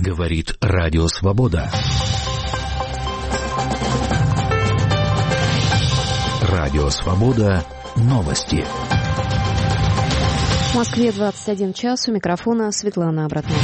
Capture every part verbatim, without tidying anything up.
Говорит Радио Свобода. Радио Свобода. Новости. В Москве двадцать один час. У микрофона Светлана Обратная.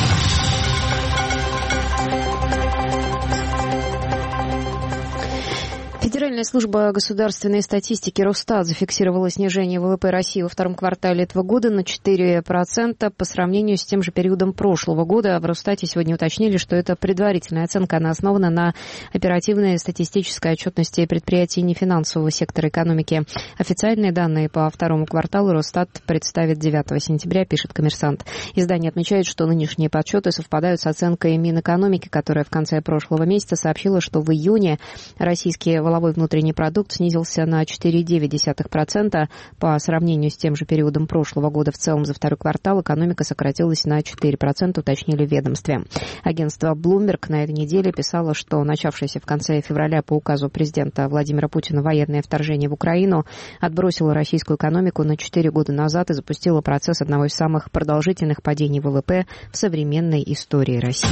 Федеральная служба государственной статистики Росстат зафиксировала снижение ВВП России во втором квартале этого года на четыре процента по сравнению с тем же периодом прошлого года. В Росстате сегодня уточнили, что это предварительная оценка, она основана на оперативной статистической отчетности предприятий нефинансового сектора экономики. Официальные данные по второму кварталу Росстат представит девятого сентября, пишет «Коммерсант». Издание отмечает, что нынешние подсчеты совпадают с оценкой Минэкономики, которая в конце прошлого месяца сообщила, что в июне российские валовой внутренний продукт снизился на четыре целых девять десятых процента по сравнению с тем же периодом прошлого года. В целом за второй квартал экономика сократилась на четыре процента, уточнили в ведомстве. Агентство Bloomberg на этой неделе писало, что начавшееся в конце февраля по указу президента Владимира Путина военное вторжение в Украину отбросило российскую экономику на четыре года назад и запустило процесс одного из самых продолжительных падений ВВП в современной истории России.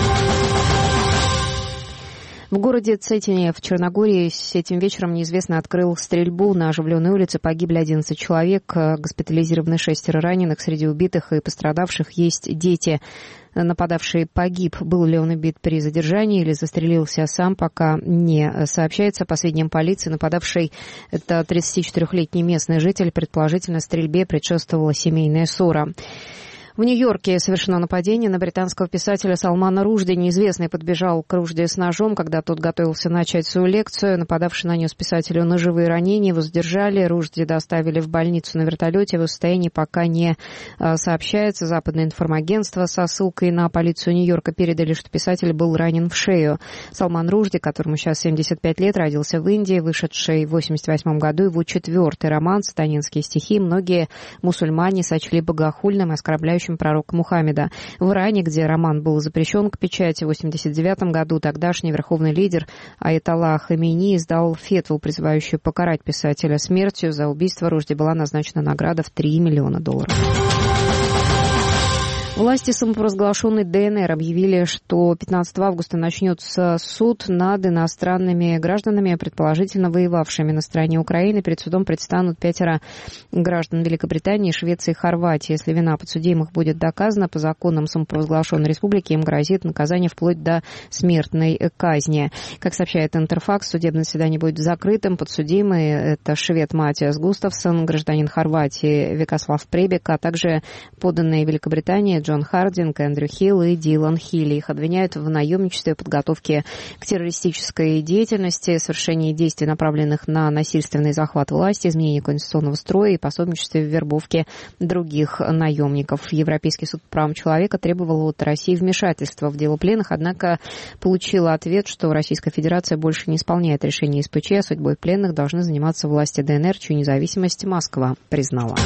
В городе Цетине в Черногории этим вечером неизвестный открыл стрельбу на оживленной улице. Погибли одиннадцать человек, госпитализированы шестеро раненых. Среди убитых и пострадавших есть дети. Нападавший погиб. Был ли он убит при задержании или застрелился сам, пока не сообщается. По сведениям полиции, нападавший — это тридцатичетырёхлетний местный житель. Предположительно, стрельбе предшествовала семейная ссора. В Нью-Йорке совершено нападение на британского писателя Салмана Рушди. Неизвестный подбежал к Рушди с ножом, когда тот готовился начать свою лекцию. Нападавший нанес писателю ножевые ранения, его задержали. Рушди доставили в больницу на вертолете. Его состояние пока не сообщается. Западное информагентство со ссылкой на полицию Нью-Йорка передали, что писатель был ранен в шею. Салман Рушди, которому сейчас семьдесят пять лет, родился в Индии, вышедший в восемьдесят восьмом году. Его четвертый роман «Сатанинские стихи» многие мусульмане сочли богохульным и оскорбляющим пророка Мухаммеда. В Иране, где роман был запрещен к печати в восемьдесят девятом году, тогдашний верховный лидер Аятолла Хамейни издал фетву, призывающую покарать писателя смертью. За убийство Рушди была назначена награда в три миллиона долларов. Власти самопровозглашенной ДНР объявили, что пятнадцатого августа начнется суд над иностранными гражданами, предположительно воевавшими на стороне Украины. Перед судом предстанут пятеро граждан Великобритании, Швеции и Хорватии. Если вина подсудимых будет доказана, по законам самопровозглашенной республики им грозит наказание вплоть до смертной казни. Как сообщает Интерфакс, судебное заседание будет закрытым. Подсудимые — это швед Матиас Густавсон, гражданин Хорватии Викаслав Пребек, а также подданные Великобритании Джон Хардинг, Эндрю Хилл и Дилан Хилли. Их обвиняют в наемничестве, подготовке к террористической деятельности, совершении действий, направленных на насильственный захват власти, изменение конституционного строя и пособничестве в вербовке других наемников. Европейский суд по правам человека требовал от России вмешательства в дело пленных, однако получил ответ, что Российская Федерация больше не исполняет решение СПЧ, а судьбой пленных должны заниматься власти ДНР, чью независимость Москва признала.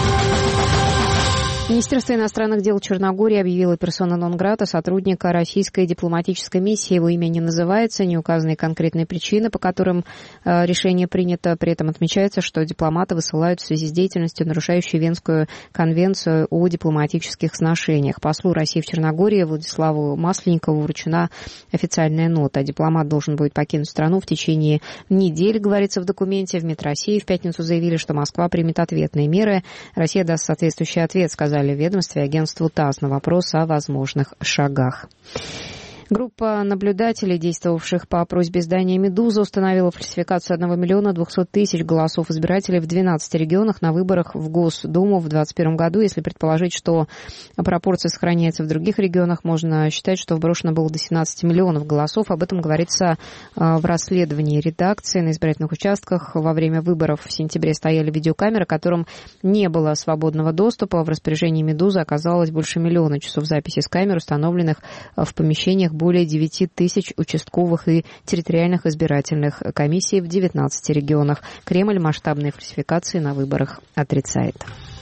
Министерство иностранных дел Черногории объявило персона нон-грата сотрудника российской дипломатической миссии. Его имя не называется, не указаны конкретные причины, по которым э, решение принято. При этом отмечается, что дипломата высылают в связи с деятельностью, нарушающей Венскую конвенцию о дипломатических сношениях. Послу России в Черногории Владиславу Масленникову вручена официальная нота. Дипломат должен будет покинуть страну в течение недели, говорится в документе. В МИД России в пятницу заявили, что Москва примет ответные меры. Россия даст соответствующий ответ, сказали в ведомстве агентству ТАСС на вопрос о возможных шагах. Группа наблюдателей, действовавших по просьбе издания «Медуза», установила фальсификацию одного миллиона двухсот тысяч голосов избирателей в двенадцати регионах на выборах в Госдуму в двадцать первом году. Если предположить, что пропорция сохраняется в других регионах, можно считать, что вброшено было до семнадцати миллионов голосов. Об этом говорится в расследовании редакции. На избирательных участках во время выборов в сентябре стояли видеокамеры, которым не было свободного доступа. В распоряжении «Медузы» оказалось больше миллиона часов записи с камер, установленных в помещениях более девяти тысяч участковых и территориальных избирательных комиссий в девятнадцати регионах. Кремль масштабные фальсификации на выборах отрицает.